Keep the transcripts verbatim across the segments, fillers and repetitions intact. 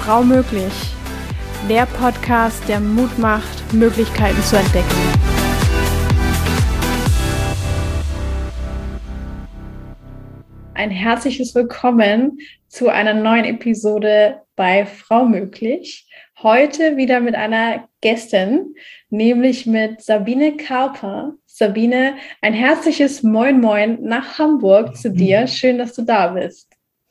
Frau möglich. Der Podcast, der Mut macht, Möglichkeiten zu entdecken. Ein herzliches Willkommen zu einer neuen Episode bei Frau möglich. Heute wieder mit einer Gästin, nämlich mit Sabine Karper. Sabine, ein herzliches Moin Moin nach Hamburg zu dir. Schön, dass du da bist.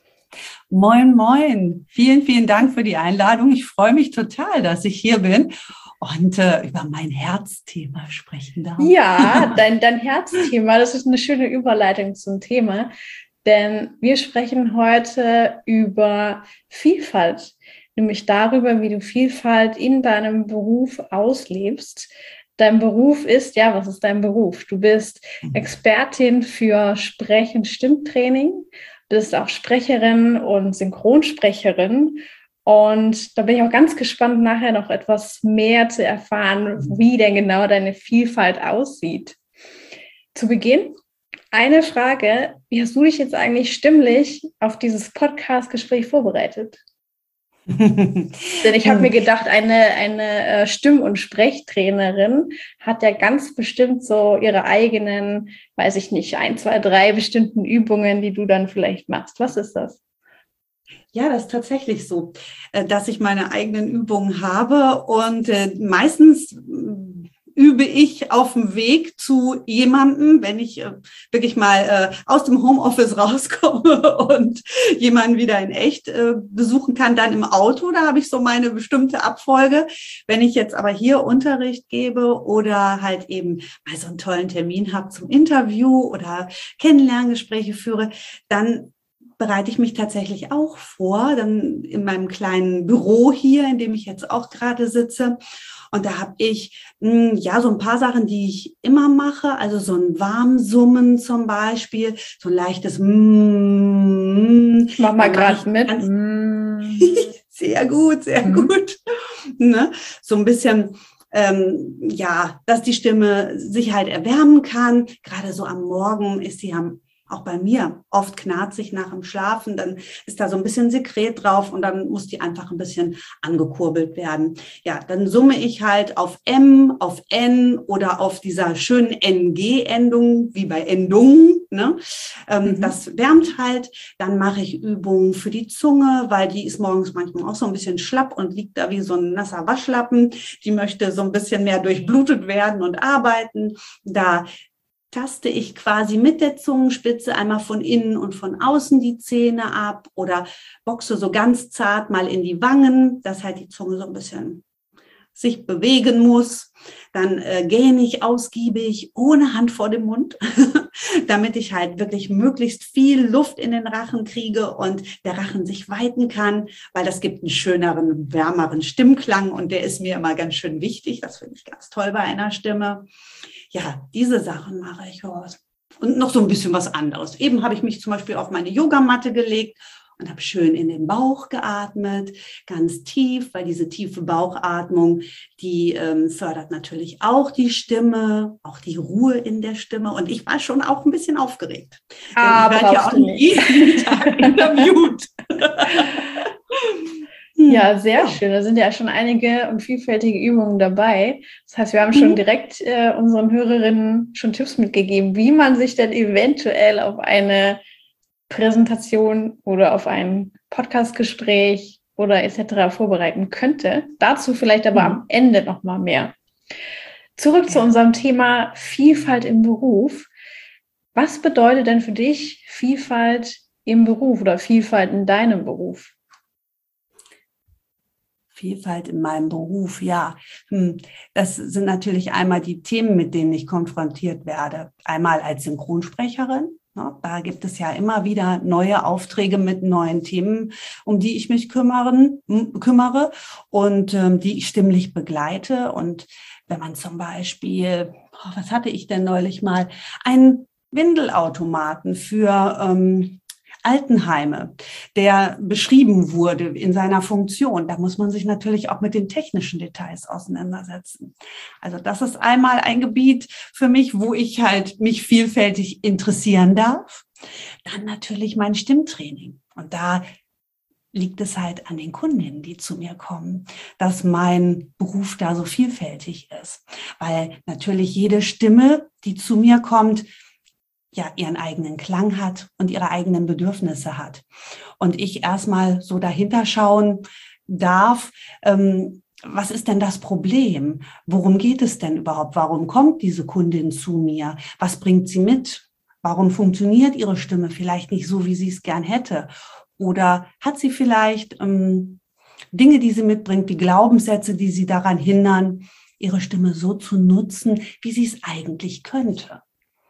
Moin Moin. Vielen, vielen Dank für die Einladung. Ich freue mich total, dass ich hier bin und äh, über mein Herzthema sprechen darf. Ja, dein, dein Herzthema, das ist eine schöne Überleitung zum Thema. Denn wir sprechen heute über Vielfalt, nämlich darüber, wie du Vielfalt in deinem Beruf auslebst. Dein Beruf ist, ja, was ist dein Beruf? Du bist Expertin für Sprech- und Stimmtraining, bist auch Sprecherin und Synchronsprecherin. Und da bin ich auch ganz gespannt, nachher noch etwas mehr zu erfahren, wie denn genau deine Vielfalt aussieht. Zu Beginn eine Frage: Wie hast du dich jetzt eigentlich stimmlich auf dieses Podcast-Gespräch vorbereitet? Denn ich habe mir gedacht, eine, eine Stimm- und Sprechtrainerin hat ja ganz bestimmt so ihre eigenen, weiß ich nicht, ein, zwei, drei bestimmten Übungen, die du dann vielleicht machst. Was ist das? Ja, das ist tatsächlich so, dass ich meine eigenen Übungen habe und meistens übe ich auf dem Weg zu jemandem, wenn ich äh, wirklich mal äh, aus dem Homeoffice rauskomme und jemanden wieder in echt äh, besuchen kann, dann im Auto, da habe ich so meine bestimmte Abfolge. Wenn ich jetzt aber hier Unterricht gebe oder halt eben mal so einen tollen Termin habe zum Interview oder Kennenlerngespräche führe, dann bereite ich mich tatsächlich auch vor, dann in meinem kleinen Büro hier, in dem ich jetzt auch gerade sitze. Und da habe ich mh, ja so ein paar Sachen, die ich immer mache, also so ein Warmsummen zum Beispiel, so ein leichtes mm, Ich mach mal gerade mit. Sehr gut, sehr mhm. gut. Ne? So ein bisschen, ähm, ja, dass die Stimme sich halt erwärmen kann. Gerade so am Morgen ist sie am auch bei mir oft knarzig nach dem Schlafen, dann ist da so ein bisschen Sekret drauf und dann muss die einfach ein bisschen angekurbelt werden. Ja, dann summe ich halt auf M, auf N oder auf dieser schönen N G-Endung, wie bei Endungen. Ne? Ähm, mhm. Das wärmt halt. Dann mache ich Übungen für die Zunge, weil die ist morgens manchmal auch so ein bisschen schlapp und liegt da wie so ein nasser Waschlappen. Die möchte so ein bisschen mehr durchblutet werden und arbeiten. Da taste ich quasi mit der Zungenspitze einmal von innen und von außen die Zähne ab oder boxe so ganz zart mal in die Wangen, dass halt die Zunge so ein bisschen sich bewegen muss. Dann äh, gähne ich ausgiebig ohne Hand vor dem Mund, damit ich halt wirklich möglichst viel Luft in den Rachen kriege und der Rachen sich weiten kann, weil das gibt einen schöneren, wärmeren Stimmklang und der ist mir immer ganz schön wichtig. Das finde ich ganz toll bei einer Stimme. Ja, diese Sachen mache ich und noch so ein bisschen was anderes. Eben habe ich mich zum Beispiel auf meine Yogamatte gelegt und habe schön in den Bauch geatmet, ganz tief, weil diese tiefe Bauchatmung, die ähm, fördert natürlich auch die Stimme, auch die Ruhe in der Stimme. Und ich war schon auch ein bisschen aufgeregt. Ah, denn ich werde ja auch nicht jeden Tag interviewt. Ja, sehr ja. schön. Da sind ja schon einige und vielfältige Übungen dabei. Das heißt, wir haben schon direkt äh, unseren Hörerinnen schon Tipps mitgegeben, wie man sich denn eventuell auf eine Präsentation oder auf ein Podcastgespräch oder et cetera vorbereiten könnte. Dazu vielleicht aber mhm. am Ende noch mal mehr. Zurück ja. zu unserem Thema Vielfalt im Beruf. Was bedeutet denn für dich Vielfalt im Beruf oder Vielfalt in deinem Beruf? Vielfalt in meinem Beruf, ja. Das sind natürlich einmal die Themen, mit denen ich konfrontiert werde. Einmal als Synchronsprecherin. Da gibt es ja immer wieder neue Aufträge mit neuen Themen, um die ich mich kümmern, kümmere und die ich stimmlich begleite. Und wenn man zum Beispiel, was hatte ich denn neulich mal, einen Windelautomaten für ähm, Altenheime, der beschrieben wurde in seiner Funktion. Da muss man sich natürlich auch mit den technischen Details auseinandersetzen. Also das ist einmal ein Gebiet für mich, wo ich halt mich vielfältig interessieren darf. Dann natürlich mein Stimmtraining. Und da liegt es halt an den Kundinnen, die zu mir kommen, dass mein Beruf da so vielfältig ist. Weil natürlich jede Stimme, die zu mir kommt, ja ihren eigenen Klang hat und ihre eigenen Bedürfnisse hat. Und ich erstmal so dahinter schauen darf, ähm, was ist denn das Problem? Worum geht es denn überhaupt? Warum kommt diese Kundin zu mir? Was bringt sie mit? Warum funktioniert ihre Stimme vielleicht nicht so, wie sie es gern hätte? Oder hat sie vielleicht ähm, Dinge, die sie mitbringt, wie Glaubenssätze, die sie daran hindern, ihre Stimme so zu nutzen, wie sie es eigentlich könnte?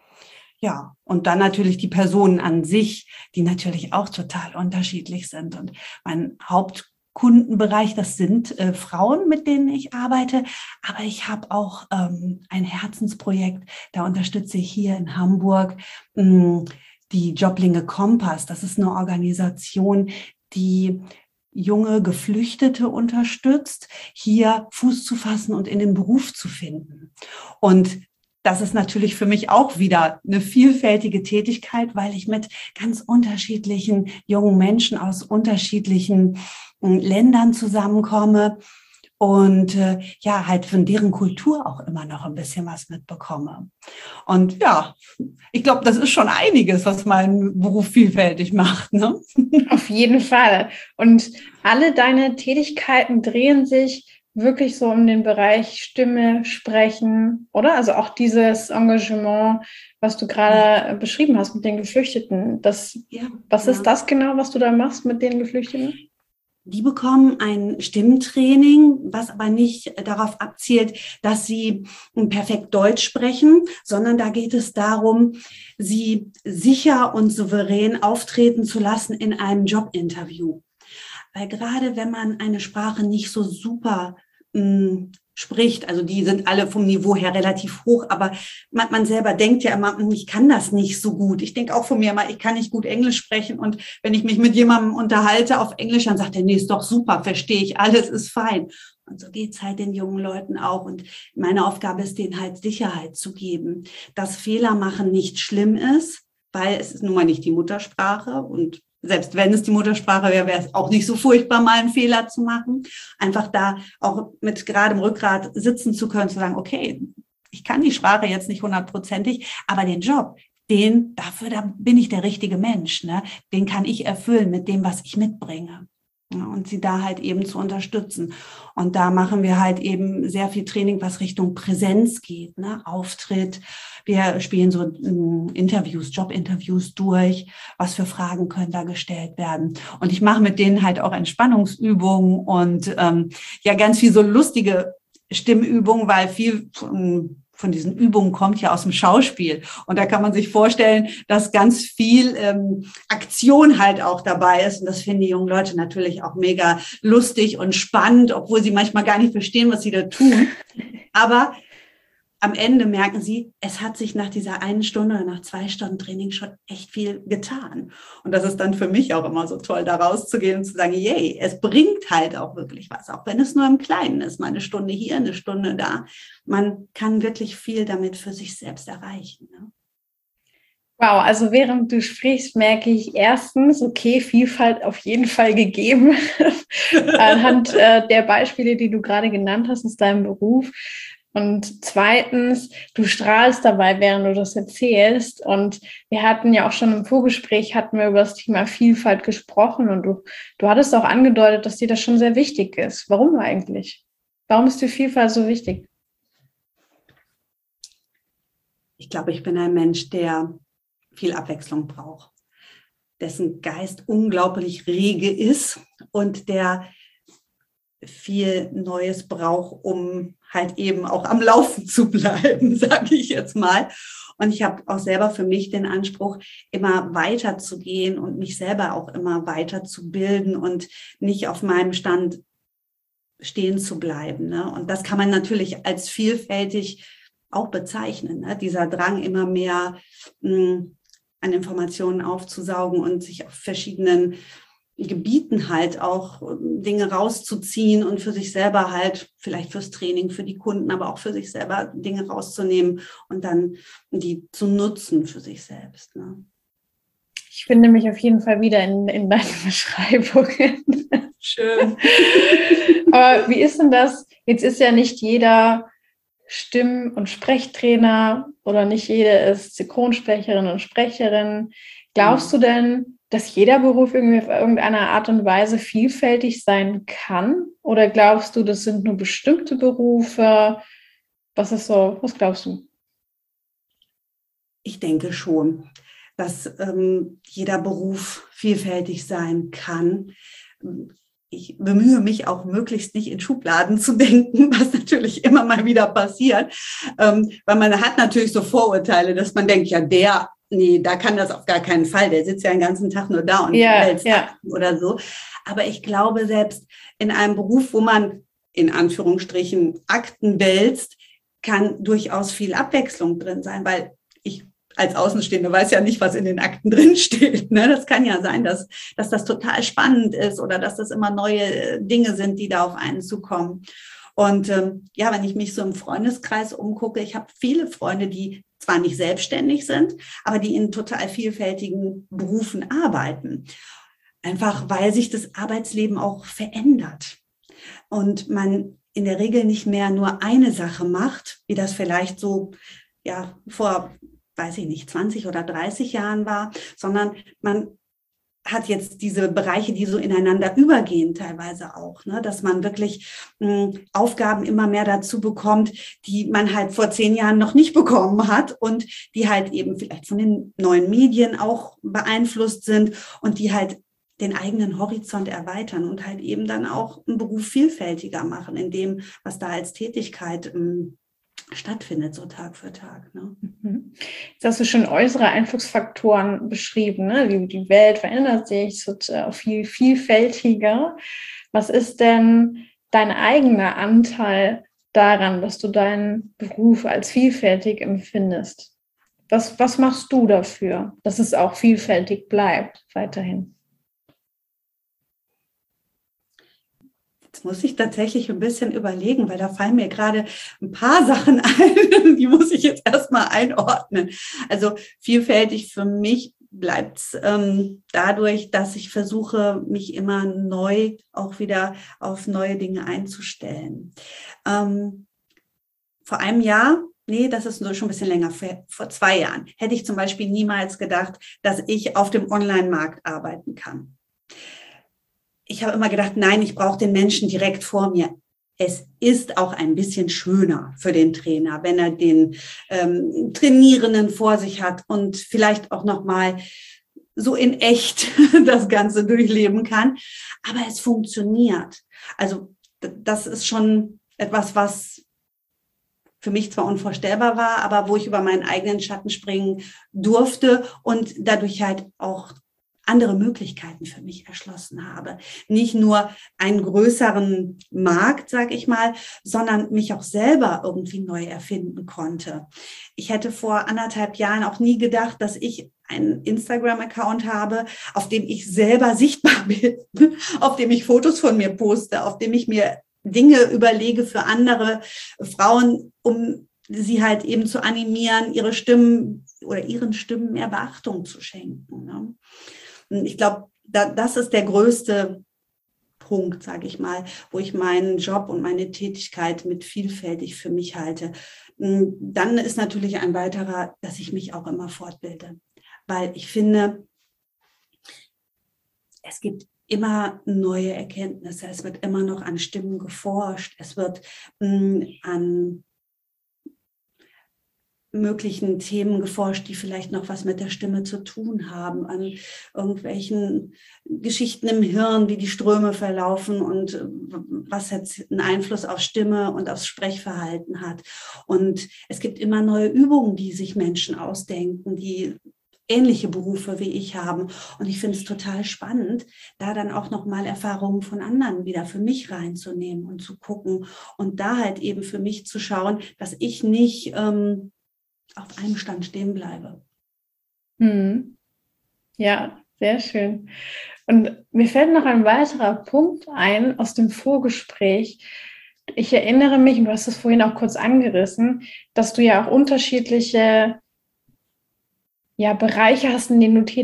Ja, und dann natürlich die Personen an sich, die natürlich auch total unterschiedlich sind. Und mein Hauptkundenbereich, das sind äh, Frauen, mit denen ich arbeite. Aber ich habe auch ähm, ein Herzensprojekt, da unterstütze ich hier in Hamburg mh, die Joblinge Kompass. Das ist eine Organisation, die junge Geflüchtete unterstützt, hier Fuß zu fassen und in den Beruf zu finden. Und das ist natürlich für mich auch wieder eine vielfältige Tätigkeit, weil ich mit ganz unterschiedlichen jungen Menschen aus unterschiedlichen Ländern zusammenkomme und äh, ja, halt von deren Kultur auch immer noch ein bisschen was mitbekomme. Und ja, ich glaube, das ist schon einiges, was meinen Beruf vielfältig macht, ne? Auf jeden Fall. Und alle deine Tätigkeiten drehen sich wirklich so um den Bereich Stimme, Sprechen, oder? Also auch dieses Engagement, was du gerade ja. beschrieben hast mit den Geflüchteten. Das, ja, was ja. ist das genau, was du da machst mit den Geflüchteten? Die bekommen ein Stimmtraining, was aber nicht darauf abzielt, dass sie perfekt Deutsch sprechen, sondern da geht es darum, sie sicher und souverän auftreten zu lassen in einem Jobinterview. Weil gerade wenn man eine Sprache nicht so super mh, spricht, also die sind alle vom Niveau her relativ hoch, aber man, man selber denkt ja immer, ich kann das nicht so gut. Ich denke auch von mir immer, ich kann nicht gut Englisch sprechen und wenn ich mich mit jemandem unterhalte auf Englisch, dann sagt er, nee, ist doch super, verstehe ich, alles ist fein. Und so geht's halt den jungen Leuten auch. Und meine Aufgabe ist, denen halt Sicherheit zu geben, dass Fehler machen nicht schlimm ist, weil es ist nun mal nicht die Muttersprache und selbst wenn es die Muttersprache wäre, wäre es auch nicht so furchtbar, mal einen Fehler zu machen. Einfach da auch mit geradem Rückgrat sitzen zu können, zu sagen, okay, ich kann die Sprache jetzt nicht hundertprozentig, aber den Job, den, dafür da bin ich der richtige Mensch, ne? Den kann ich erfüllen mit dem, was ich mitbringe. Ja, und sie da halt eben zu unterstützen. Und da machen wir halt eben sehr viel Training, was Richtung Präsenz geht, ne? Auftritt. Wir spielen so äh, Interviews, Jobinterviews durch. Was für Fragen können da gestellt werden? Und ich mache mit denen halt auch Entspannungsübungen und ähm, ja ganz viel so lustige Stimmübungen, weil viel von von diesen Übungen kommt ja aus dem Schauspiel. Und da kann man sich vorstellen, dass ganz viel ähm, Aktion halt auch dabei ist. Und das finden die jungen Leute natürlich auch mega lustig und spannend, obwohl sie manchmal gar nicht verstehen, was sie da tun. Aber am Ende merken sie, es hat sich nach dieser einen Stunde oder nach zwei Stunden Training schon echt viel getan. Und das ist dann für mich auch immer so toll, da rauszugehen und zu sagen, yay, es bringt halt auch wirklich was, auch wenn es nur im Kleinen ist, mal eine Stunde hier, eine Stunde da. Man kann wirklich viel damit für sich selbst erreichen. Ne? Wow, also während du sprichst, merke ich erstens, okay, Vielfalt auf jeden Fall gegeben, anhand äh, der Beispiele, die du gerade genannt hast aus deinem Beruf. Und zweitens, du strahlst dabei, während du das erzählst. Und wir hatten ja auch schon im Vorgespräch, hatten wir über das Thema Vielfalt gesprochen. Und du, du hattest auch angedeutet, dass dir das schon sehr wichtig ist. Warum eigentlich? Warum ist dir Vielfalt so wichtig? Ich glaube, ich bin ein Mensch, der viel Abwechslung braucht, dessen Geist unglaublich rege ist und der viel Neues braucht, um halt eben auch am Laufen zu bleiben, sage ich jetzt mal. Und ich habe auch selber für mich den Anspruch, immer weiter zu gehen und mich selber auch immer weiter zu bilden und nicht auf meinem Stand stehen zu bleiben. Ne? Und das kann man natürlich als vielfältig auch bezeichnen. Ne? Dieser Drang, immer mehr mh, an Informationen aufzusaugen und sich auf verschiedenen Gebieten halt auch Dinge rauszuziehen und für sich selber halt, vielleicht fürs Training, für die Kunden, aber auch für sich selber Dinge rauszunehmen und dann die zu nutzen für sich selbst. Ne? Ich finde mich auf jeden Fall wieder in, in deinen Beschreibungen. Schön. Aber wie ist denn das? Jetzt ist ja nicht jeder Stimm- und Sprechtrainer oder nicht jede ist Synchronsprecherin und Sprecherin. Glaubst du denn, dass jeder Beruf irgendwie auf irgendeine Art und Weise vielfältig sein kann? Oder glaubst du, das sind nur bestimmte Berufe? Was ist so, was glaubst du? Ich denke schon, dass ähm, jeder Beruf vielfältig sein kann. Ich bemühe mich auch möglichst nicht in Schubladen zu denken, was natürlich immer mal wieder passiert, ähm, weil man hat natürlich so Vorurteile, dass man denkt, ja, der, nee, da kann das auf gar keinen Fall, der sitzt ja den ganzen Tag nur da und ja, wälzt ja. oder so. Aber ich glaube, selbst in einem Beruf, wo man in Anführungsstrichen Akten wälzt, kann durchaus viel Abwechslung drin sein, weil ich als Außenstehende weiß ja nicht, was in den Akten drin steht. Ne? Das kann ja sein, dass, dass das total spannend ist oder dass das immer neue Dinge sind, die da auf einen zukommen. Und ähm, ja, wenn ich mich so im Freundeskreis umgucke, ich habe viele Freunde, die zwar nicht selbstständig sind, aber die in total vielfältigen Berufen arbeiten. Einfach, weil sich das Arbeitsleben auch verändert. Und man in der Regel nicht mehr nur eine Sache macht, wie das vielleicht so ja vor, weiß ich nicht, zwanzig oder dreißig Jahren war, sondern man hat jetzt diese Bereiche, die so ineinander übergehen teilweise auch, ne? Dass man wirklich mh, Aufgaben immer mehr dazu bekommt, die man halt vor zehn Jahren noch nicht bekommen hat und die halt eben vielleicht von den neuen Medien auch beeinflusst sind und die halt den eigenen Horizont erweitern und halt eben dann auch einen Beruf vielfältiger machen, in dem, was da als Tätigkeit ähm, stattfindet, so Tag für Tag. Ne? Jetzt hast du schon äußere Einflussfaktoren beschrieben, ne? Die, die Welt verändert sich, es wird auch viel vielfältiger. Was ist denn dein eigener Anteil daran, dass du deinen Beruf als vielfältig empfindest? Was, was machst du dafür, dass es auch vielfältig bleibt weiterhin? Jetzt muss ich tatsächlich ein bisschen überlegen, weil da fallen mir gerade ein paar Sachen ein, die muss ich jetzt erstmal einordnen. Also vielfältig für mich bleibt es ähm, dadurch, dass ich versuche, mich immer neu auch wieder auf neue Dinge einzustellen. Ähm, vor einem Jahr, nee, das ist nur schon ein bisschen länger, vor zwei Jahren, hätte ich zum Beispiel niemals gedacht, dass ich auf dem Online-Markt arbeiten kann. Ich habe immer gedacht, nein, ich brauche den Menschen direkt vor mir. Es ist auch ein bisschen schöner für den Trainer, wenn er den ähm, Trainierenden vor sich hat und vielleicht auch noch mal so in echt das Ganze durchleben kann. Aber es funktioniert. Also das ist schon etwas, was für mich zwar unvorstellbar war, aber wo ich über meinen eigenen Schatten springen durfte und dadurch halt auch andere Möglichkeiten für mich erschlossen habe. Nicht nur einen größeren Markt, sag ich mal, sondern mich auch selber irgendwie neu erfinden konnte. Ich hätte vor anderthalb Jahren auch nie gedacht, dass ich einen Instagram-Account habe, auf dem ich selber sichtbar bin, auf dem ich Fotos von mir poste, auf dem ich mir Dinge überlege für andere Frauen, um sie halt eben zu animieren, ihre Stimmen oder ihren Stimmen mehr Beachtung zu schenken. Ne? Ich glaube, da, das ist der größte Punkt, sage ich mal, wo ich meinen Job und meine Tätigkeit mit vielfältig für mich halte. Dann ist natürlich ein weiterer, dass ich mich auch immer fortbilde, weil ich finde, es gibt immer neue Erkenntnisse, es wird immer noch an Stimmen geforscht, es wird mh, an möglichen Themen geforscht, die vielleicht noch was mit der Stimme zu tun haben, an irgendwelchen Geschichten im Hirn, wie die Ströme verlaufen und was jetzt einen Einfluss auf Stimme und aufs Sprechverhalten hat. Und es gibt immer neue Übungen, die sich Menschen ausdenken, die ähnliche Berufe wie ich haben. Und ich finde es total spannend, da dann auch nochmal Erfahrungen von anderen wieder für mich reinzunehmen und zu gucken und da halt eben für mich zu schauen, dass ich nicht ähm, auf einem Stand stehen bleibe. Hm. Ja, sehr schön. Und mir fällt noch ein weiterer Punkt ein aus dem Vorgespräch. Ich erinnere mich, und du hast es vorhin auch kurz angerissen, dass du ja auch unterschiedliche ja, Bereiche hast, in denen du tätig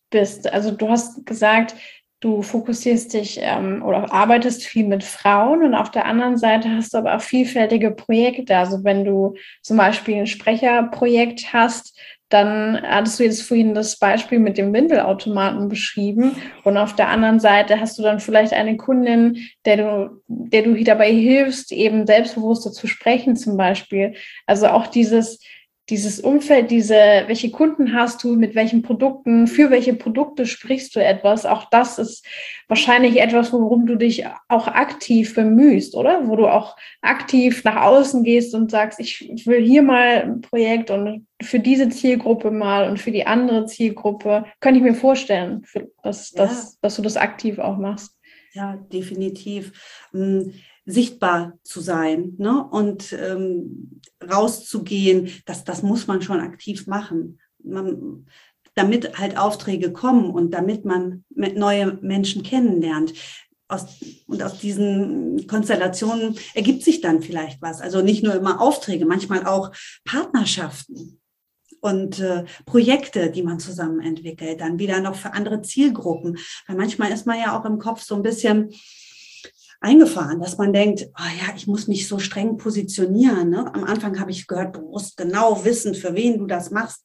bist. Also du hast gesagt, du fokussierst dich ähm, oder arbeitest viel mit Frauen und auf der anderen Seite hast du aber auch vielfältige Projekte. Also wenn du zum Beispiel ein Sprecherprojekt hast, dann hattest du jetzt vorhin das Beispiel mit dem Windelautomaten beschrieben und auf der anderen Seite hast du dann vielleicht eine Kundin, der du, der du dabei hilfst, eben selbstbewusster zu sprechen zum Beispiel. Also auch dieses Dieses Umfeld, diese, welche Kunden hast du, mit welchen Produkten, für welche Produkte sprichst du etwas, auch das ist wahrscheinlich etwas, worum du dich auch aktiv bemühst, oder? Wo du auch aktiv nach außen gehst und sagst, ich will hier mal ein Projekt und für diese Zielgruppe mal und für die andere Zielgruppe. Könnte ich mir vorstellen, dass, ja. dass, dass du das aktiv auch machst. Ja, definitiv. Ähm, sichtbar zu sein, ne? Und ähm, rauszugehen, das, das muss man schon aktiv machen, man, damit halt Aufträge kommen und damit man mit neue Menschen kennenlernt. Aus, und aus diesen Konstellationen ergibt sich dann vielleicht was. Also nicht nur immer Aufträge, manchmal auch Partnerschaften und äh, Projekte, die man zusammen entwickelt, dann wieder noch für andere Zielgruppen. Weil manchmal ist man ja auch im Kopf so ein bisschen eingefahren, dass man denkt, oh ja, ich muss mich so streng positionieren. Ne? Am Anfang habe ich gehört, du musst genau wissen, für wen du das machst.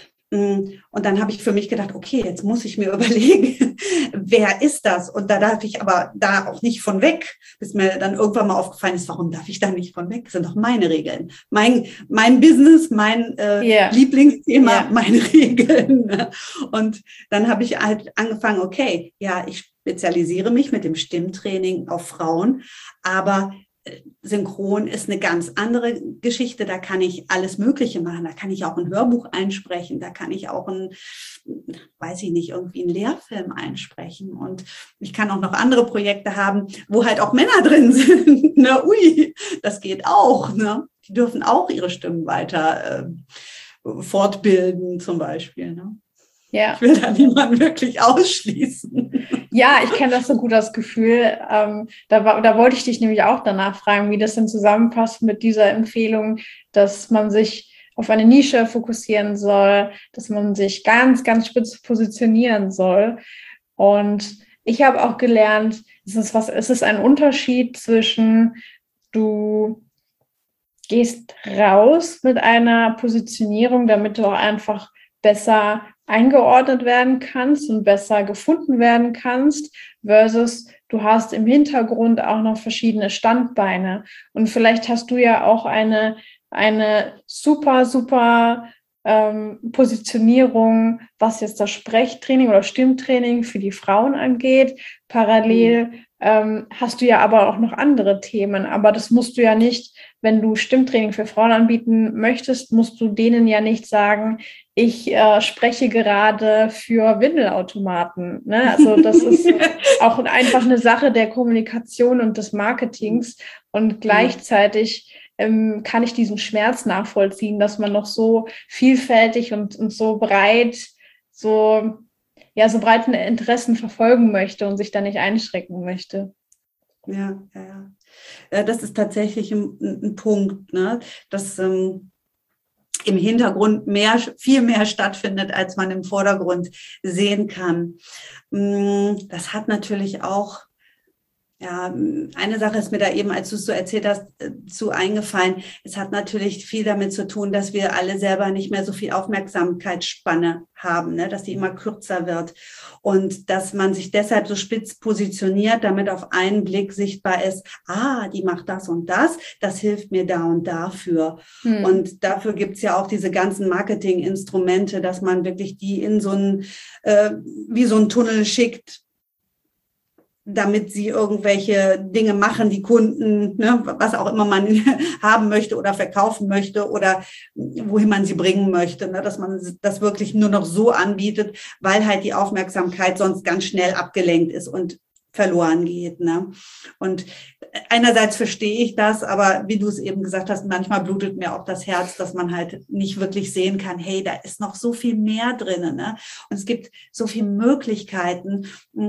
Und dann habe ich für mich gedacht, okay, jetzt muss ich mir überlegen, wer ist das? Und da darf ich aber da auch nicht von weg, bis mir dann irgendwann mal aufgefallen ist, warum darf ich da nicht von weg? Das sind doch meine Regeln. Mein, mein Business, mein äh, yeah. Lieblingsthema, yeah. meine Regeln. Und dann habe ich halt angefangen, okay, ja, ich spezialisiere mich mit dem Stimmtraining auf Frauen, aber Synchron ist eine ganz andere Geschichte. Da kann ich alles Mögliche machen. Da kann ich auch ein Hörbuch einsprechen. Da kann ich auch ein, weiß ich nicht, irgendwie einen Lehrfilm einsprechen. Und ich kann auch noch andere Projekte haben, wo halt auch Männer drin sind. Na, ui, das geht auch. Ne? Die dürfen auch ihre Stimmen weiter äh, fortbilden, zum Beispiel. Ne? Ja. Ich will da niemanden wirklich ausschließen. Ja, ich kenne das so gut, das Gefühl. Ähm, da, war, da wollte ich dich nämlich auch danach fragen, wie das denn zusammenpasst mit dieser Empfehlung, dass man sich auf eine Nische fokussieren soll, dass man sich ganz, ganz spitz positionieren soll. Und ich habe auch gelernt, es ist, was, es ist ein Unterschied zwischen, du gehst raus mit einer Positionierung, damit du auch einfach besser eingeordnet werden kannst und besser gefunden werden kannst, versus du hast im Hintergrund auch noch verschiedene Standbeine. Und vielleicht hast du ja auch eine, eine super, super ähm, Positionierung, was jetzt das Sprechtraining oder Stimmtraining für die Frauen angeht. Parallel mhm. ähm, hast du ja aber auch noch andere Themen, aber das musst du ja nicht, wenn du Stimmtraining für Frauen anbieten möchtest, musst du denen ja nicht sagen, ich äh, spreche gerade für Windelautomaten. Ne? Also das ist auch einfach eine Sache der Kommunikation und des Marketings. Und gleichzeitig ähm, kann ich diesen Schmerz nachvollziehen, dass man noch so vielfältig und, und so breit, so, ja, so breiten Interessen verfolgen möchte und sich da nicht einschränken möchte. Ja, ja, ja. Das ist tatsächlich ein, ein Punkt, ne? Dass ähm, im Hintergrund mehr, viel mehr stattfindet, als man im Vordergrund sehen kann. Das hat natürlich auch, ja, eine Sache ist mir da eben, als du es so erzählt hast, zu eingefallen. Es hat natürlich viel damit zu tun, dass wir alle selber nicht mehr so viel Aufmerksamkeitsspanne haben, ne? Dass die immer kürzer wird und dass man sich deshalb so spitz positioniert, damit auf einen Blick sichtbar ist, ah, die macht das und das, das hilft mir da und dafür. Hm. Und dafür gibt's ja auch diese ganzen Marketinginstrumente, dass man wirklich die in so einen, äh, wie so einen Tunnel schickt, damit sie irgendwelche Dinge machen, die Kunden, ne, was auch immer man haben möchte oder verkaufen möchte oder wohin man sie bringen möchte, ne, dass man das wirklich nur noch so anbietet, weil halt die Aufmerksamkeit sonst ganz schnell abgelenkt ist und verloren geht. Ne? Und einerseits verstehe ich das, aber wie du es eben gesagt hast, manchmal blutet mir auch das Herz, dass man halt nicht wirklich sehen kann, hey, da ist noch so viel mehr drin. Ne? Und es gibt so viele Möglichkeiten,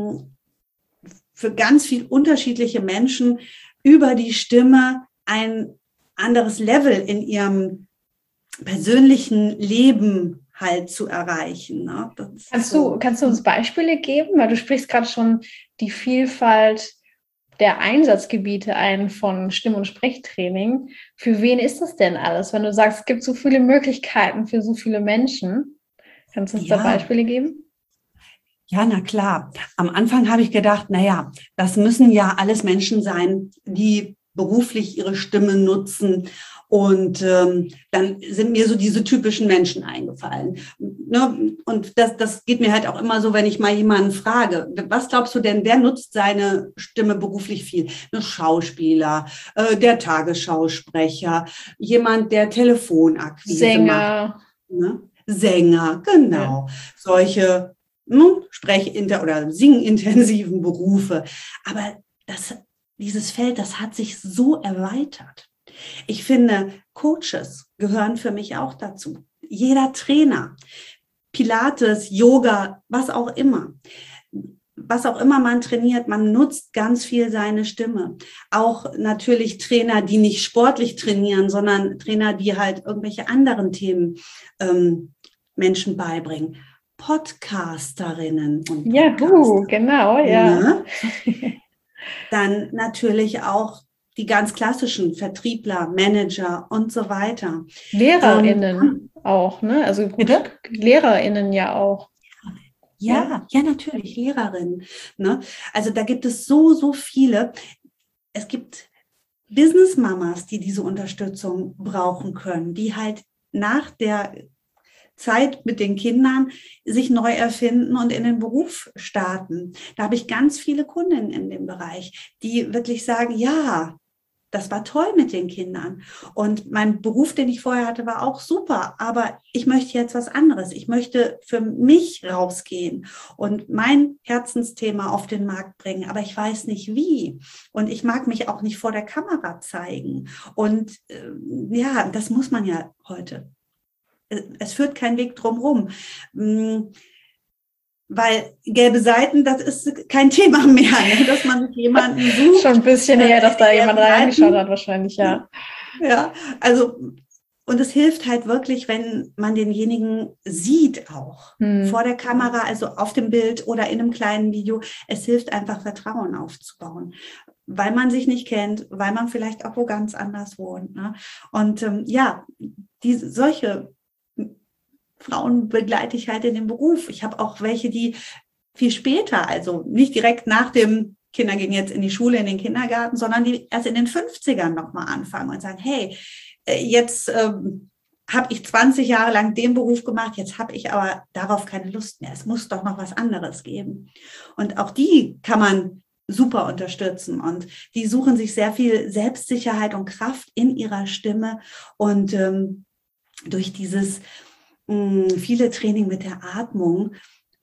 für ganz viel unterschiedliche Menschen über die Stimme ein anderes Level in ihrem persönlichen Leben halt zu erreichen. Ne? Kannst so. du, kannst du uns Beispiele geben? Weil du sprichst gerade schon die Vielfalt der Einsatzgebiete ein von Stimm- und Sprechtraining. Für wen ist das denn alles? Wenn du sagst, es gibt so viele Möglichkeiten für so viele Menschen, kannst du uns Ja. da Beispiele geben? Ja, na klar. Am Anfang habe ich gedacht, naja, das müssen ja alles Menschen sein, die beruflich ihre Stimme nutzen. Und ähm, dann sind mir so diese typischen Menschen eingefallen. Ne? Und das, das geht mir halt auch immer so, wenn ich mal jemanden frage, was glaubst du denn, wer nutzt seine Stimme beruflich viel? Ein Schauspieler, äh, der Tagesschausprecher, jemand, der Telefonakquise Sänger. macht. Ne? Sänger, genau. Ja. Solche ne, Sprechinter- oder singintensiven Berufe. Aber das, dieses Feld, das hat sich so erweitert. Ich finde, Coaches gehören für mich auch dazu. Jeder Trainer, Pilates, Yoga, was auch immer. Was auch immer man trainiert, man nutzt ganz viel seine Stimme. Auch natürlich Trainer, die nicht sportlich trainieren, sondern Trainer, die halt irgendwelche anderen Themen ähm, Menschen beibringen. Podcasterinnen und Podcaster. Juhu, genau, ja. Ne? Dann natürlich auch die ganz klassischen Vertriebler, Manager und so weiter. LehrerInnen ähm, auch, ne? Also gut, bitte? LehrerInnen ja auch. Ja, ja, ja, natürlich, Lehrerinnen. Ne? Also da gibt es so, so viele. Es gibt Business-Mamas, die diese Unterstützung brauchen können, die halt nach der Zeit mit den Kindern sich neu erfinden und in den Beruf starten. Da habe ich ganz viele Kundinnen in dem Bereich, die wirklich sagen, ja, das war toll mit den Kindern. Und mein Beruf, den ich vorher hatte, war auch super. Aber ich möchte jetzt was anderes. Ich möchte für mich rausgehen und mein Herzensthema auf den Markt bringen. Aber ich weiß nicht wie. Und ich mag mich auch nicht vor der Kamera zeigen. Und äh, ja, das muss man ja heute. Es führt kein Weg drumherum. Weil gelbe Seiten, das ist kein Thema mehr, ne? Dass man jemanden sucht. Schon ein bisschen her, dass da jemand reingeschaut hat, wahrscheinlich, ja. Ja, also, und es hilft halt wirklich, wenn man denjenigen sieht auch. Hm. Vor der Kamera, also auf dem Bild oder in einem kleinen Video. Es hilft einfach, Vertrauen aufzubauen. Weil man sich nicht kennt, weil man vielleicht auch wo ganz anders wohnt. Ne? Und ähm, ja, diese, solche Frauen begleite ich halt in dem Beruf. Ich habe auch welche, die viel später, also nicht direkt nach dem Kinder gehen jetzt in die Schule, in den Kindergarten, sondern die erst in den fünfzigern nochmal anfangen und sagen, hey, jetzt ähm, habe ich zwanzig Jahre lang den Beruf gemacht, jetzt habe ich aber darauf keine Lust mehr. Es muss doch noch was anderes geben. Und auch die kann man super unterstützen und die suchen sich sehr viel Selbstsicherheit und Kraft in ihrer Stimme und ähm, durch dieses viele Training mit der Atmung,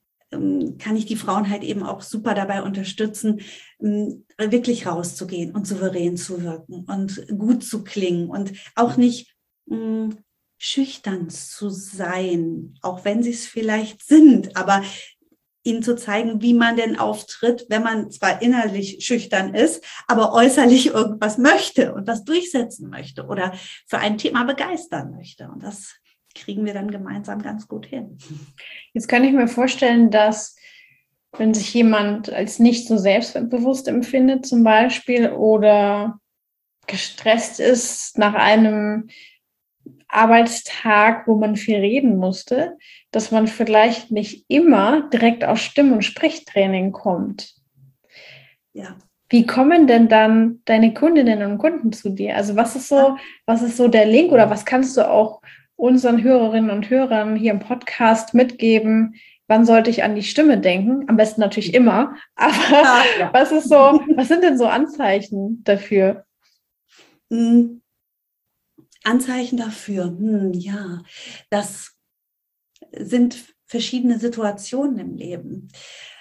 kann ich die Frauen halt eben auch super dabei unterstützen, wirklich rauszugehen und souverän zu wirken und gut zu klingen und auch nicht mh, schüchtern zu sein, auch wenn sie es vielleicht sind, aber ihnen zu zeigen, wie man denn auftritt, wenn man zwar innerlich schüchtern ist, aber äußerlich irgendwas möchte und was durchsetzen möchte oder für ein Thema begeistern möchte. Und das kriegen wir dann gemeinsam ganz gut hin. Jetzt kann ich mir vorstellen, dass wenn sich jemand als nicht so selbstbewusst empfindet zum Beispiel oder gestresst ist nach einem Arbeitstag, wo man viel reden musste, dass man vielleicht nicht immer direkt auf Stimm- und Sprechtraining kommt. Ja. Wie kommen denn dann deine Kundinnen und Kunden zu dir? Also was ist so, was ist so der Link oder was kannst du auch unseren Hörerinnen und Hörern hier im Podcast mitgeben? Wann sollte ich an die Stimme denken? Am besten natürlich immer. Aber ja, ja. was ist so, was sind denn so Anzeichen dafür? Hm. Anzeichen dafür, hm, ja, das sind verschiedene Situationen im Leben,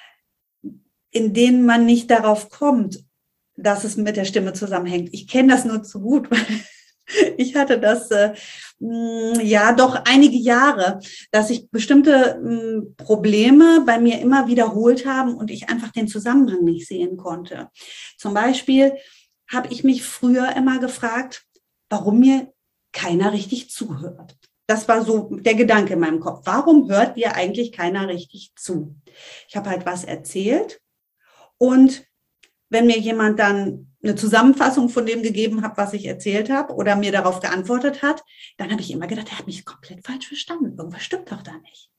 in denen man nicht darauf kommt, dass es mit der Stimme zusammenhängt. Ich kenne das nur zu gut, weil ich hatte das äh, ja doch einige Jahre, dass sich bestimmte äh, Probleme bei mir immer wiederholt haben und ich einfach den Zusammenhang nicht sehen konnte. Zum Beispiel habe ich mich früher immer gefragt, warum mir keiner richtig zuhört. Das war so der Gedanke in meinem Kopf. Warum hört dir eigentlich keiner richtig zu? Ich habe halt was erzählt und wenn mir jemand dann eine Zusammenfassung von dem gegeben hat, was ich erzählt habe oder mir darauf geantwortet hat, dann habe ich immer gedacht, er hat mich komplett falsch verstanden. Irgendwas stimmt doch da nicht.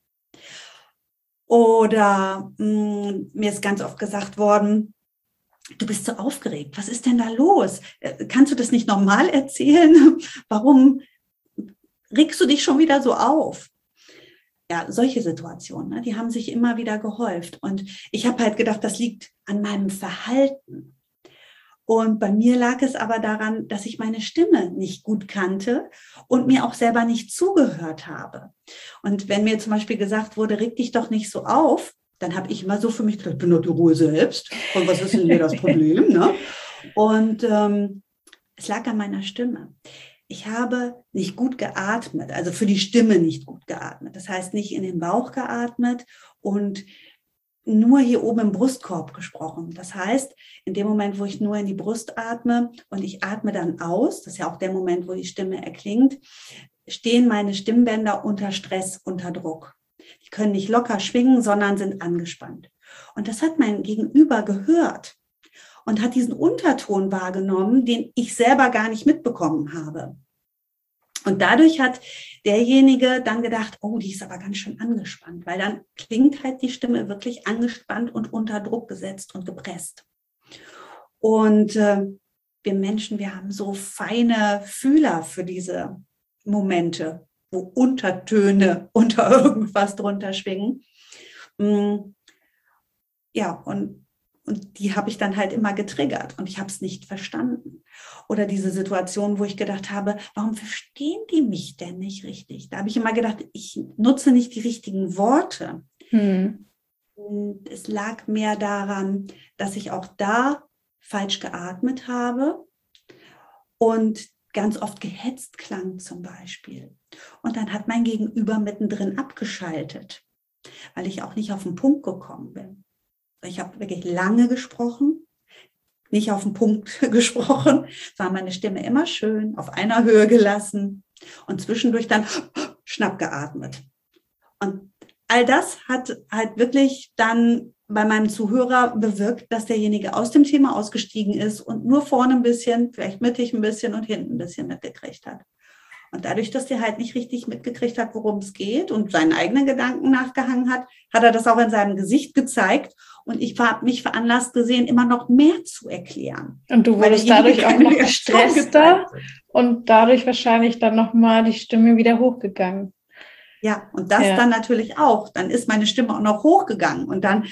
Oder mh, mir ist ganz oft gesagt worden, du bist so aufgeregt. Was ist denn da los? Kannst du das nicht normal erzählen? Warum regst du dich schon wieder so auf? Ja, solche Situationen, ne, die haben sich immer wieder gehäuft. Und ich habe halt gedacht, das liegt an meinem Verhalten. Und bei mir lag es aber daran, dass ich meine Stimme nicht gut kannte und mir auch selber nicht zugehört habe. Und wenn mir zum Beispiel gesagt wurde, reg dich doch nicht so auf, dann habe ich immer so für mich gedacht, ich bin doch die Ruhe selbst. Und was ist denn hier das Problem? Ne? Und ähm, es lag an meiner Stimme. Ich habe nicht gut geatmet, also für die Stimme nicht gut geatmet. Das heißt, nicht in den Bauch geatmet und nur hier oben im Brustkorb gesprochen. Das heißt, in dem Moment, wo ich nur in die Brust atme und ich atme dann aus, das ist ja auch der Moment, wo die Stimme erklingt, stehen meine Stimmbänder unter Stress, unter Druck. Die können nicht locker schwingen, sondern sind angespannt. Und das hat mein Gegenüber gehört und hat diesen Unterton wahrgenommen, den ich selber gar nicht mitbekommen habe. Und dadurch hat derjenige dann gedacht, oh, die ist aber ganz schön angespannt, weil dann klingt halt die Stimme wirklich angespannt und unter Druck gesetzt und gepresst. Und äh, wir Menschen, wir haben so feine Fühler für diese Momente, wo Untertöne unter irgendwas drunter schwingen. Ja, und Und die habe ich dann halt immer getriggert und ich habe es nicht verstanden. Oder diese Situation, wo ich gedacht habe, warum verstehen die mich denn nicht richtig? Da habe ich immer gedacht, ich nutze nicht die richtigen Worte. Hm. Und es lag mehr daran, dass ich auch da falsch geatmet habe und ganz oft gehetzt klang zum Beispiel. Und dann hat mein Gegenüber mittendrin abgeschaltet, weil ich auch nicht auf den Punkt gekommen bin. Ich habe wirklich lange gesprochen, nicht auf den Punkt gesprochen, sondern meine Stimme immer schön auf einer Höhe gelassen und zwischendurch dann schnapp geatmet. Und all das hat halt wirklich dann bei meinem Zuhörer bewirkt, dass derjenige aus dem Thema ausgestiegen ist und nur vorne ein bisschen, vielleicht mittig ein bisschen und hinten ein bisschen mitgekriegt hat. Und dadurch, dass der halt nicht richtig mitgekriegt hat, worum es geht und seinen eigenen Gedanken nachgehangen hat, hat er das auch in seinem Gesicht gezeigt. Und ich habe mich veranlasst gesehen, immer noch mehr zu erklären. Und du wurdest dadurch auch noch gestresster und dadurch wahrscheinlich dann nochmal die Stimme wieder hochgegangen. Ja, und das ja. dann natürlich auch. Dann ist meine Stimme auch noch hochgegangen. Und dann,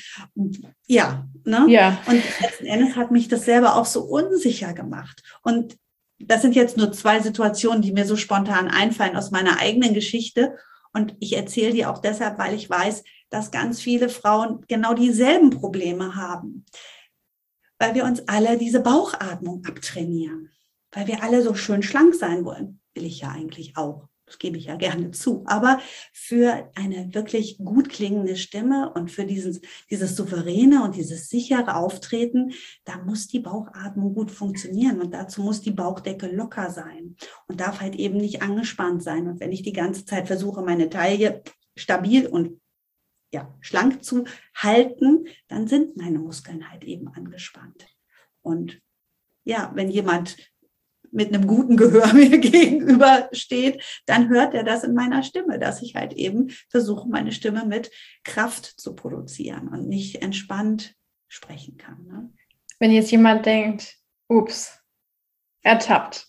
ja, ne? Ja. Und letzten Endes hat mich das selber auch so unsicher gemacht. Und das sind jetzt nur zwei Situationen, die mir so spontan einfallen aus meiner eigenen Geschichte. Und ich erzähle die auch deshalb, weil ich weiß, dass ganz viele Frauen genau dieselben Probleme haben. Weil wir uns alle diese Bauchatmung abtrainieren. Weil wir alle so schön schlank sein wollen. Will ich ja eigentlich auch. Das gebe ich ja gerne zu. Aber für eine wirklich gut klingende Stimme und für dieses, dieses souveräne und dieses sichere Auftreten, da muss die Bauchatmung gut funktionieren. Und dazu muss die Bauchdecke locker sein und darf halt eben nicht angespannt sein. Und wenn ich die ganze Zeit versuche, meine Taille stabil und ja, schlank zu halten, dann sind meine Muskeln halt eben angespannt. Und ja, wenn jemand mit einem guten Gehör mir gegenübersteht, dann hört er das in meiner Stimme, dass ich halt eben versuche, meine Stimme mit Kraft zu produzieren und nicht entspannt sprechen kann. Ne? Wenn jetzt jemand denkt, ups, ertappt.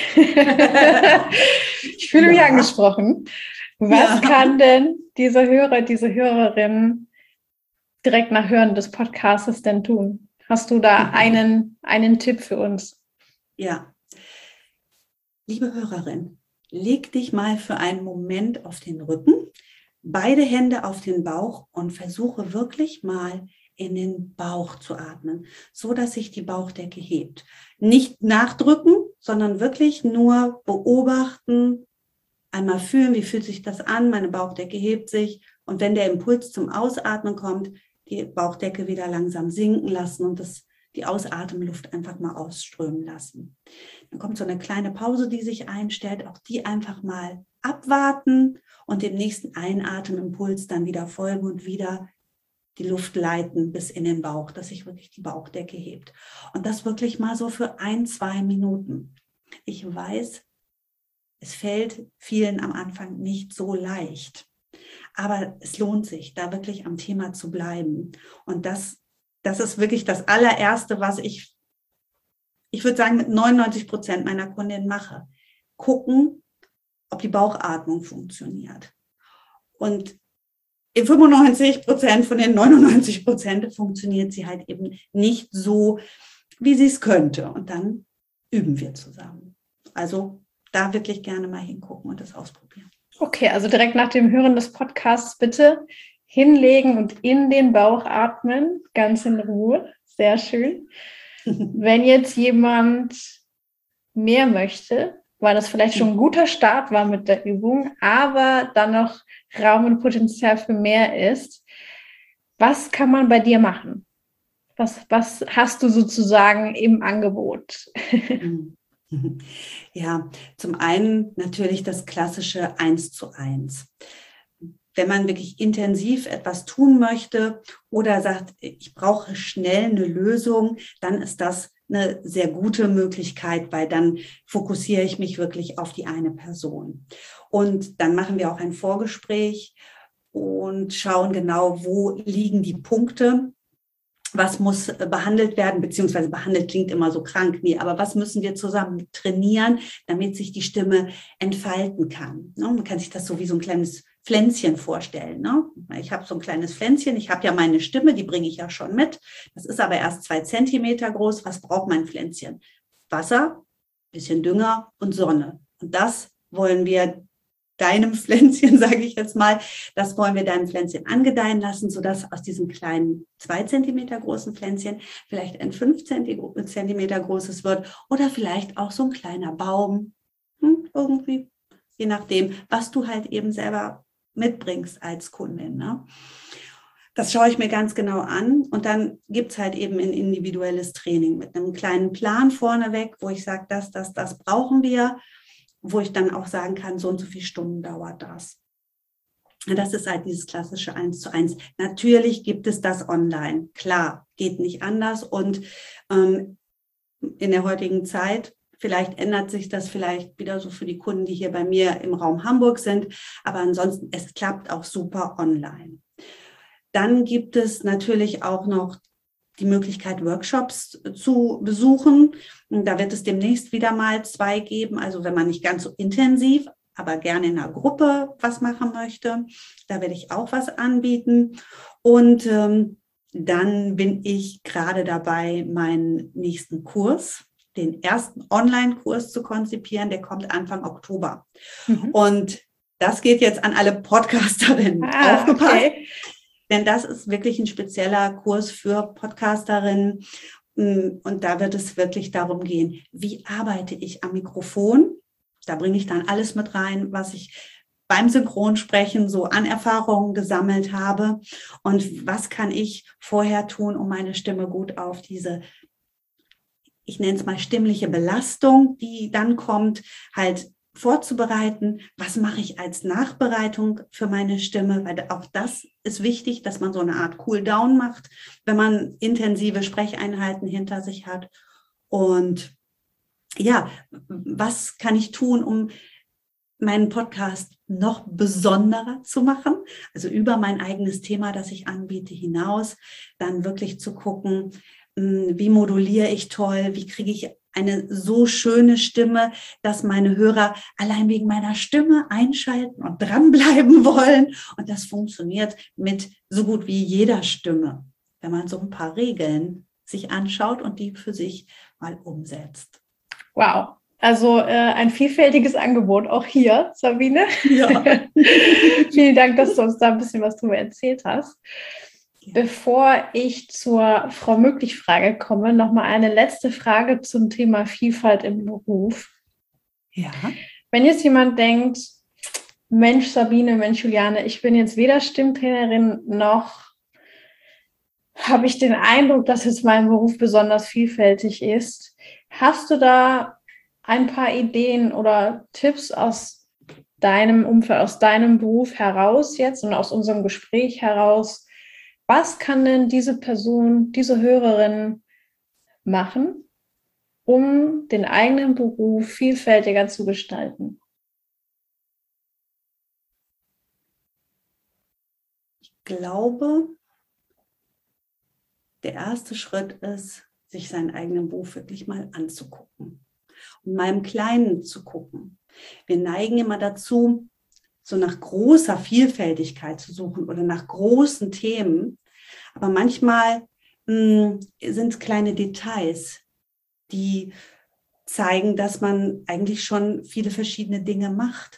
Ich fühle mich ja. angesprochen. Was ja. kann denn dieser Hörer, diese Hörerin direkt nach Hören des Podcasts denn tun? Hast du da einen, einen Tipp für uns? Ja. Liebe Hörerin, leg dich mal für einen Moment auf den Rücken, beide Hände auf den Bauch und versuche wirklich mal in den Bauch zu atmen, so dass sich die Bauchdecke hebt. Nicht nachdrücken, sondern wirklich nur beobachten, einmal fühlen, wie fühlt sich das an, meine Bauchdecke hebt sich und wenn der Impuls zum Ausatmen kommt, die Bauchdecke wieder langsam sinken lassen und das die Ausatemluft einfach mal ausströmen lassen. Dann kommt so eine kleine Pause, die sich einstellt, auch die einfach mal abwarten und dem nächsten Einatemimpuls dann wieder folgen und wieder die Luft leiten bis in den Bauch, dass sich wirklich die Bauchdecke hebt. Und das wirklich mal so für ein, zwei Minuten. Ich weiß, es fällt vielen am Anfang nicht so leicht, aber es lohnt sich, da wirklich am Thema zu bleiben. Und das, das ist wirklich das allererste, was ich, ich würde sagen, mit neunundneunzig Prozent meiner Kundinnen mache. Gucken, ob die Bauchatmung funktioniert. Und in fünfundneunzig Prozent von den neunundneunzig Prozent funktioniert sie halt eben nicht so, wie sie es könnte. Und dann üben wir zusammen. Also da wirklich gerne mal hingucken und das ausprobieren. Okay, also direkt nach dem Hören des Podcasts bitte hinlegen und in den Bauch atmen, ganz in Ruhe. Sehr schön. Wenn jetzt jemand mehr möchte, weil das vielleicht schon ein guter Start war mit der Übung, aber dann noch Raum und Potenzial für mehr ist, was kann man bei dir machen? Was, was hast du sozusagen im Angebot? Ja, zum einen natürlich das klassische eins zu eins. Wenn man wirklich intensiv etwas tun möchte oder sagt, ich brauche schnell eine Lösung, dann ist das eine sehr gute Möglichkeit, weil dann fokussiere ich mich wirklich auf die eine Person. Und dann machen wir auch ein Vorgespräch und schauen genau, wo liegen die Punkte, was muss behandelt werden, beziehungsweise behandelt klingt immer so krank, nee, aber was müssen wir zusammen trainieren, damit sich die Stimme entfalten kann. Man kann sich das so wie so ein kleines Pflänzchen vorstellen. Ne? Ich habe so ein kleines Pflänzchen, ich habe ja meine Stimme, die bringe ich ja schon mit. Das ist aber erst zwei Zentimeter groß. Was braucht mein Pflänzchen? Wasser, bisschen Dünger und Sonne. Und das wollen wir deinem Pflänzchen, sage ich jetzt mal, das wollen wir deinem Pflänzchen angedeihen lassen, sodass aus diesem kleinen zwei Zentimeter großen Pflänzchen vielleicht ein fünf Zentimeter großes wird oder vielleicht auch so ein kleiner Baum. Hm, irgendwie, je nachdem, was du halt eben selber mitbringst als Kundin. Ne? Das schaue ich mir ganz genau an und dann gibt es halt eben ein individuelles Training mit einem kleinen Plan vorneweg, wo ich sage, das, das, das brauchen wir, wo ich dann auch sagen kann, so und so viele Stunden dauert das. Das ist halt dieses klassische eins zu eins. Natürlich gibt es das online, klar, geht nicht anders und ähm, in der heutigen Zeit, vielleicht ändert sich das vielleicht wieder so für die Kunden, die hier bei mir im Raum Hamburg sind. Aber ansonsten, es klappt auch super online. Dann gibt es natürlich auch noch die Möglichkeit, Workshops zu besuchen. Und da wird es demnächst wieder mal zwei geben. Also wenn man nicht ganz so intensiv, aber gerne in einer Gruppe was machen möchte, da werde ich auch was anbieten. Und ähm, dann bin ich gerade dabei, meinen nächsten Kurs, den ersten Online-Kurs zu konzipieren, der kommt Anfang Oktober. Mhm. Und das geht jetzt an alle Podcasterinnen. Ah, aufgepasst. Okay. Denn das ist wirklich ein spezieller Kurs für Podcasterinnen. Und da wird es wirklich darum gehen, wie arbeite ich am Mikrofon? Da bringe ich dann alles mit rein, was ich beim Synchronsprechen so an Erfahrungen gesammelt habe. Und was kann ich vorher tun, um meine Stimme gut auf diese, ich nenne es mal stimmliche Belastung, die dann kommt, halt vorzubereiten. Was mache ich als Nachbereitung für meine Stimme? Weil auch das ist wichtig, dass man so eine Art Cool-Down macht, wenn man intensive Sprecheinheiten hinter sich hat. Und ja, was kann ich tun, um meinen Podcast noch besonderer zu machen? Also über mein eigenes Thema, das ich anbiete, hinaus, dann wirklich zu gucken, wie moduliere ich toll, wie kriege ich eine so schöne Stimme, dass meine Hörer allein wegen meiner Stimme einschalten und dranbleiben wollen. Und das funktioniert mit so gut wie jeder Stimme, wenn man so ein paar Regeln sich anschaut und die für sich mal umsetzt. Wow, also äh, ein vielfältiges Angebot auch hier, Sabine. Ja. Vielen Dank, dass du uns da ein bisschen was drüber erzählt hast. Bevor ich zur Frau Möglich-Frage komme, nochmal eine letzte Frage zum Thema Vielfalt im Beruf. Ja. Wenn jetzt jemand denkt, Mensch Sabine, Mensch Juliane, ich bin jetzt weder Stimmtrainerin noch habe ich den Eindruck, dass jetzt mein Beruf besonders vielfältig ist. Hast du da ein paar Ideen oder Tipps aus deinem Umfeld, aus deinem Beruf heraus jetzt und aus unserem Gespräch heraus, was kann denn diese Person, diese Hörerin machen, um den eigenen Beruf vielfältiger zu gestalten? Ich glaube, der erste Schritt ist, sich seinen eigenen Beruf wirklich mal anzugucken und mal im Kleinen zu gucken. Wir neigen immer dazu, so nach großer Vielfältigkeit zu suchen oder nach großen Themen. Aber manchmal mh, sind es kleine Details, die zeigen, dass man eigentlich schon viele verschiedene Dinge macht.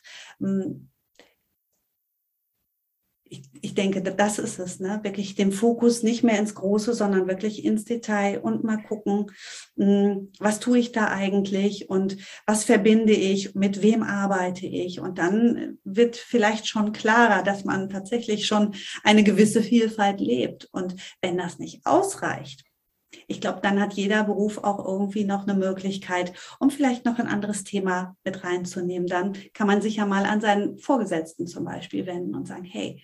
Ich, ich denke, das ist es, ne? Wirklich den Fokus nicht mehr ins Große, sondern wirklich ins Detail und mal gucken, was tue ich da eigentlich und was verbinde ich, mit wem arbeite ich. Und dann wird vielleicht schon klarer, dass man tatsächlich schon eine gewisse Vielfalt lebt. Und wenn das nicht ausreicht, ich glaube, dann hat jeder Beruf auch irgendwie noch eine Möglichkeit, um vielleicht noch ein anderes Thema mit reinzunehmen. Dann kann man sich ja mal an seinen Vorgesetzten zum Beispiel wenden und sagen, hey,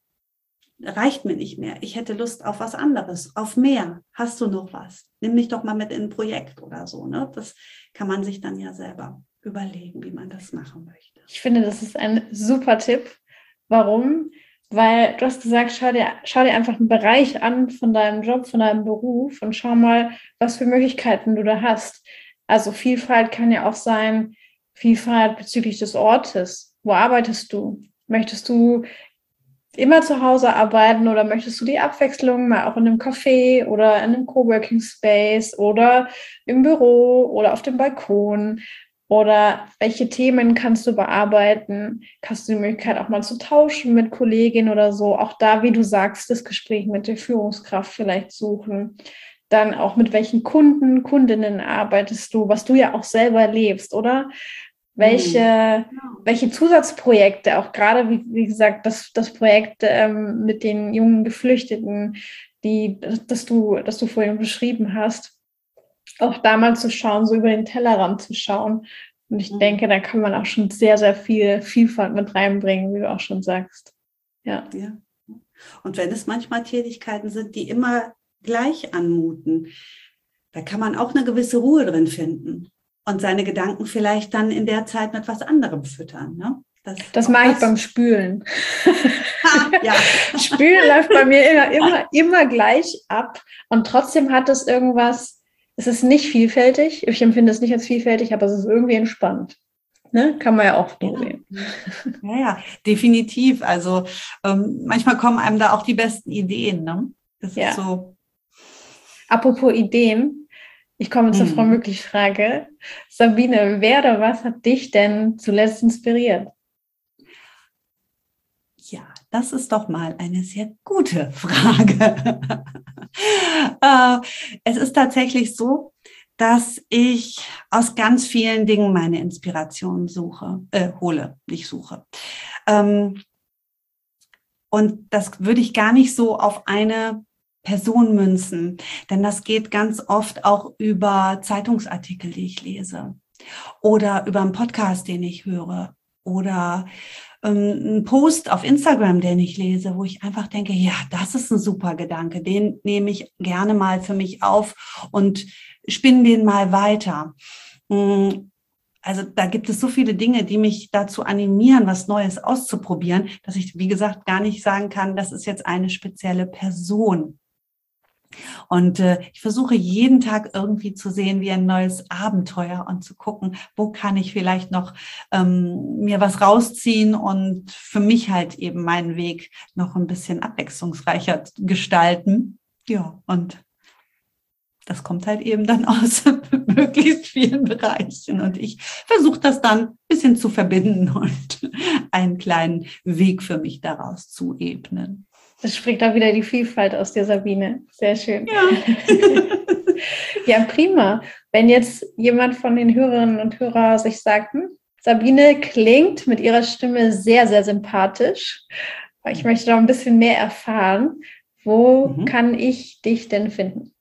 reicht mir nicht mehr. Ich hätte Lust auf was anderes, auf mehr. Hast du noch was? Nimm mich doch mal mit in ein Projekt oder so. Ne? Das kann man sich dann ja selber überlegen, wie man das machen möchte. Ich finde, das ist ein super Tipp. Warum? Weil du hast gesagt, schau dir, schau dir einfach einen Bereich an von deinem Job, von deinem Beruf und schau mal, was für Möglichkeiten du da hast. Also Vielfalt kann ja auch sein, Vielfalt bezüglich des Ortes. Wo arbeitest du? Möchtest du immer zu Hause arbeiten oder möchtest du die Abwechslung mal auch in einem Café oder in einem Coworking Space oder im Büro oder auf dem Balkon? Oder welche Themen kannst du bearbeiten? Hast du die Möglichkeit auch mal zu tauschen mit Kolleginnen oder so? Auch da, wie du sagst, das Gespräch mit der Führungskraft vielleicht suchen. Dann auch mit welchen Kunden, Kundinnen arbeitest du, was du ja auch selber erlebst, oder? Welche, welche Zusatzprojekte, auch gerade, wie, wie gesagt, das, das Projekt ähm, mit den jungen Geflüchteten, die, das du, das du vorhin beschrieben hast, auch da mal zu schauen, so über den Tellerrand zu schauen. Und ich mhm. denke, da kann man auch schon sehr, sehr viel Vielfalt mit reinbringen, wie du auch schon sagst. Ja. ja. Und wenn es manchmal Tätigkeiten sind, die immer gleich anmuten, da kann man auch eine gewisse Ruhe drin finden und seine Gedanken vielleicht dann in der Zeit mit was anderem füttern. Ne? Das, das mag das. ich beim Spülen. ja. Spülen läuft bei mir immer, immer, immer gleich ab und trotzdem hat es irgendwas. Es ist nicht vielfältig. Ich empfinde es nicht als vielfältig, aber es ist irgendwie entspannt. Ne? Kann man ja auch so sehen. Ja, ja, definitiv. Also ähm, manchmal kommen einem da auch die besten Ideen. Ne? Das ja. ist so. Apropos Ideen, ich komme zur hm. Frau Möglich-Frage. Sabine, wer oder was hat dich denn zuletzt inspiriert? Ja, das ist doch mal eine sehr gute Frage. äh, es ist tatsächlich so, dass ich aus ganz vielen Dingen meine Inspiration suche, äh, hole, nicht suche. Ähm, und das würde ich gar nicht so auf eine Person münzen, denn das geht ganz oft auch über Zeitungsartikel, die ich lese oder über einen Podcast, den ich höre oder ein Post auf Instagram, den ich lese, wo ich einfach denke, ja, das ist ein super Gedanke, den nehme ich gerne mal für mich auf und spinne den mal weiter. Also da gibt es so viele Dinge, die mich dazu animieren, was Neues auszuprobieren, dass ich, wie gesagt, gar nicht sagen kann, das ist jetzt eine spezielle Person. Und äh, ich versuche jeden Tag irgendwie zu sehen wie ein neues Abenteuer und zu gucken, wo kann ich vielleicht noch ähm, mir was rausziehen und für mich halt eben meinen Weg noch ein bisschen abwechslungsreicher gestalten. Ja, und das kommt halt eben dann aus möglichst vielen Bereichen. Und ich versuche das dann ein bisschen zu verbinden und einen kleinen Weg für mich daraus zu ebnen. Das spricht auch wieder die Vielfalt aus der Sabine. Sehr schön. Ja. Ja, prima. Wenn jetzt jemand von den Hörerinnen und Hörern sich sagt, hm, Sabine klingt mit ihrer Stimme sehr, sehr sympathisch. Ich möchte noch ein bisschen mehr erfahren. Wo mhm. kann ich dich denn finden?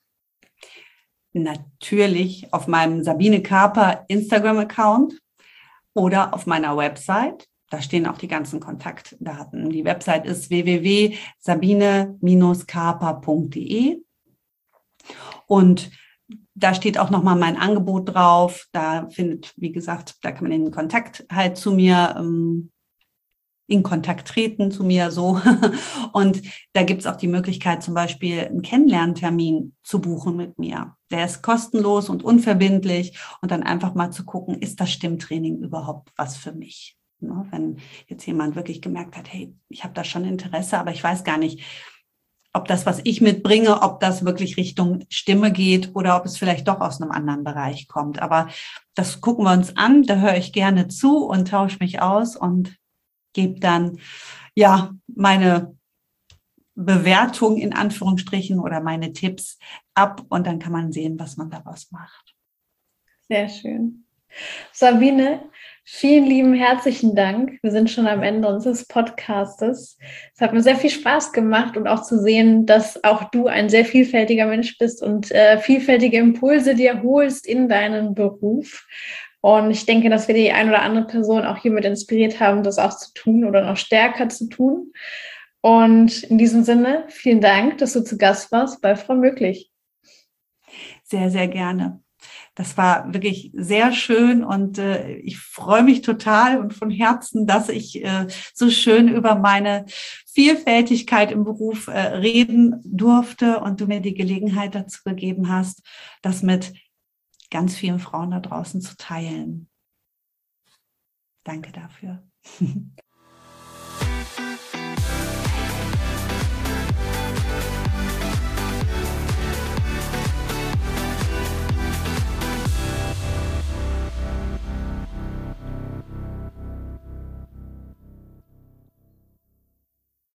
Natürlich auf meinem Sabine Kaper Instagram-Account oder auf meiner Website da stehen auch die ganzen Kontaktdaten. Die Website ist w w w punkt sabine Bindestrich kaper punkt d e und da steht auch nochmal mein Angebot drauf. Da findet, wie gesagt, da kann man in Kontakt halt zu mir ähm, in Kontakt treten zu mir so. Und da gibt es auch die Möglichkeit, zum Beispiel einen Kennenlerntermin zu buchen mit mir. Der ist kostenlos und unverbindlich und dann einfach mal zu gucken, ist das Stimmtraining überhaupt was für mich? Ne? Wenn jetzt jemand wirklich gemerkt hat, hey, ich habe da schon Interesse, aber ich weiß gar nicht, ob das, was ich mitbringe, ob das wirklich Richtung Stimme geht oder ob es vielleicht doch aus einem anderen Bereich kommt. Aber das gucken wir uns an, da höre ich gerne zu und tausche mich aus und gebe dann ja meine Bewertung in Anführungsstrichen oder meine Tipps ab und dann kann man sehen, was man daraus macht. Sehr schön. Sabine, vielen lieben herzlichen Dank. Wir sind schon am Ende unseres Podcastes. Es hat mir sehr viel Spaß gemacht und auch zu sehen, dass auch du ein sehr vielfältiger Mensch bist und äh, vielfältige Impulse dir holst in deinen Beruf. Und ich denke, dass wir die ein oder andere Person auch hiermit inspiriert haben, das auch zu tun oder noch stärker zu tun. Und in diesem Sinne, vielen Dank, dass du zu Gast warst bei Frau Möglich. Sehr, sehr gerne. Das war wirklich sehr schön und äh, ich freue mich total und von Herzen, dass ich äh, so schön über meine Vielfältigkeit im Beruf äh, reden durfte und du mir die Gelegenheit dazu gegeben hast, das mit ganz vielen Frauen da draußen zu teilen. Danke dafür.